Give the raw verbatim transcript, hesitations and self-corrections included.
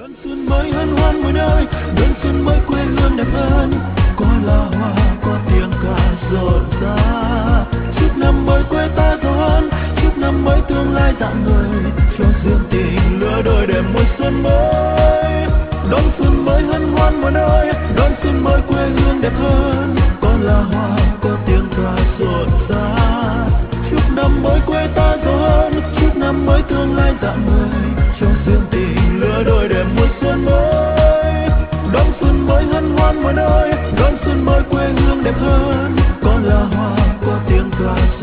Đón xuân mới hân hoan muôn ơi, đón xuân mới quê hương đẹp hơn, có là hoa có tiếng ca rộn rã. Chúc năm mới quê ta giàu hơn, chúc năm mới tương lai rạng ngời, cho duyên tình lứa đôi đẹp mùa xuân mới. Đón xuân mới hân hoan muôn ơi, đón xuân mới quê hương đẹp hơn, có là hoa có tiếng ca rộn rã. Chúc năm mới quê ta giàu hơn, chúc năm mới tương lai rạng ngời, cho duyên tình lứa đôi đẹp mùa xuân mới. Đón xuân mới hân hoan muôn ơi, đón xuân mới quê hương đẹp hơn, có là hoa có tiếng ca